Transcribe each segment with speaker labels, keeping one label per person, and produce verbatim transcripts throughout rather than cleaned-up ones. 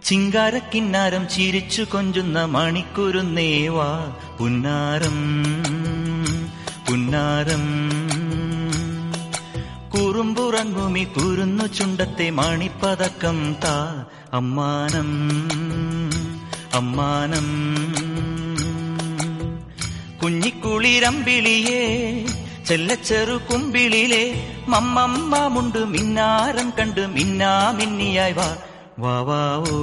Speaker 1: ചിങ്കാരക്കിന്നാരം ചിരിച്ചു കൊഞ്ചുന്ന മണിക്കുരുന്നേവാ പുന്നാരം പുന്നാരം കുറുമ്പുറങ്ങുമി കുരുന്നു ചുണ്ടത്തെ മണിപ്പതക്കം താ അമ്മാനം അമ്മാനം കുഞ്ഞിക്കുളിരമ്പിളിയേ ചെല്ലച്ചെറു കുമ്പിളിലെ മമ്മമ്മുണ്ട് മിന്നാരം കണ്ട് മിന്നാ മിന്നിയായി വാ വാവാവോ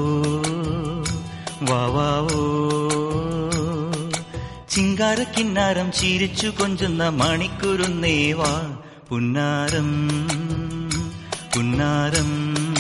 Speaker 1: വാവാവോ ചിങ്കാരക്കിന്നാരം ചിരിച്ചു കൊഞ്ചുന്ന മണിക്കുരുന്നേവാ പുന്നാരം പുന്നാരം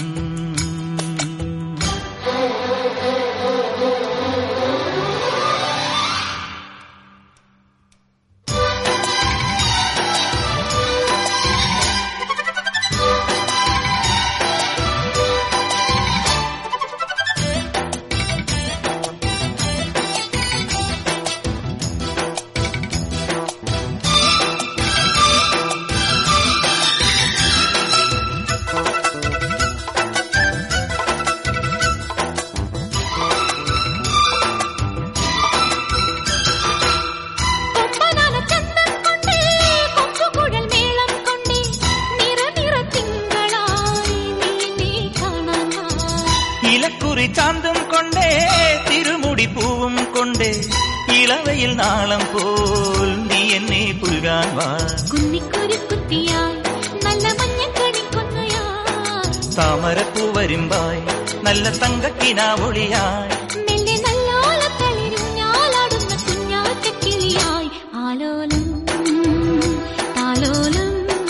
Speaker 1: ഇലക്കുറി ചാന്തും കൊണ്ടേ തിരുമുടി പൂവും കൊണ്ടേ ഇളവയിൽ നാളം പോൽ നീ എന്നെ പുൽകാൻ വാ
Speaker 2: കുന്നിക്കുരു കുത്തിയാൽ നല്ല മഞ്ഞക്കണിക്കൊന്നയാ
Speaker 1: താമരപ്പൂ വരുമ്പായി നല്ല തങ്കക്കിനാവൊളിയായി
Speaker 2: മെല്ലെ നല്ലോലത്തളിരും ഞാലാടുന്ന കുഞ്ഞാറ്റക്കിളിയായി ആലോലം താലോലം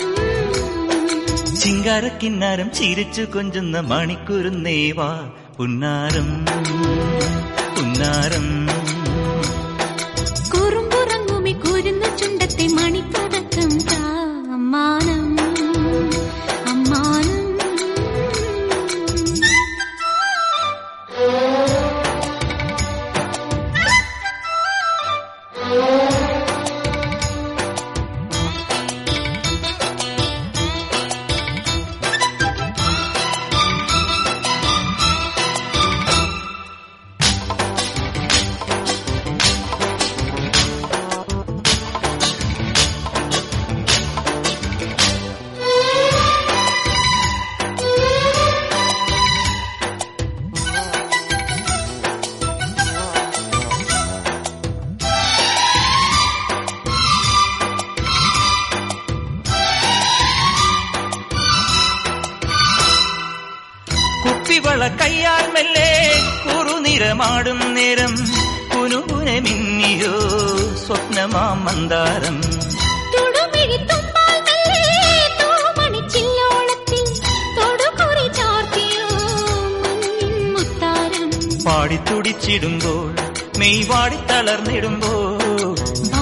Speaker 1: ചിങ്കാരക്കിന്നാരം ചിരിച്ചു കൊഞ്ചുന്ന മണിക്കുരുന്നേവാ പുന്നാരം പുന്നാരം
Speaker 2: കുറുമ്പുറങ്ങുമി കുരുന്ന ചുണ്ടത്തെ മണിപ്പതക്കം താ അമ്മാനം അമ്മാനം
Speaker 1: കുപ്പിവള കയ്യാൽ മെല്ലെ കുറുനിറമാടും നേരം കുനുകുനെ മിന്നിയോ സ്വപ്നമാം മന്ദാരം പാടിത്തുടിച്ചിടുമ്പോൾ മെയ് വാടി തളർന്നിടുമ്പോൾ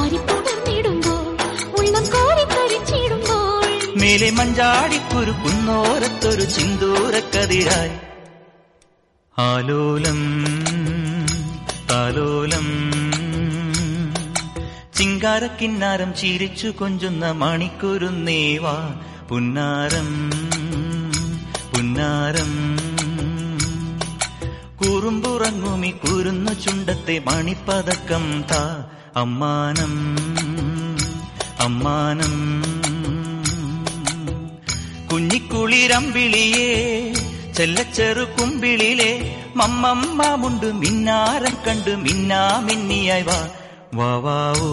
Speaker 1: മേലെ മഞ്ചാടിക്കുരു കുന്നോരത്തൊരു ചിന്തൂരക്കതിരായി ആലോലം താലോലം ചിങ്കാരക്കിന്നാരം ചിരിച്ചു കൊഞ്ചുന്ന മണിക്കുരുന്നേവാ പുന്നാരം പുന്നാരം കുറുമ്പുറങ്ങുമി കുരുന്നു ചുണ്ടത്തെ മണിപ്പതക്കം താ അമ്മാനം അമ്മാനം കുഞ്ഞിക്കുളിരമ്പിളിയേ ചെല്ലച്ചെറു കുമ്പിളിലെ മമ്മമ്മുണ്ട് മിന്നാരം കണ്ട് മിന്നാ മിന്നിയായി വാ വാവാവോ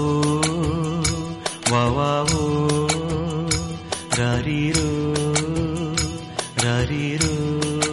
Speaker 1: വാവാവോ രാരീരോ രാരീരോ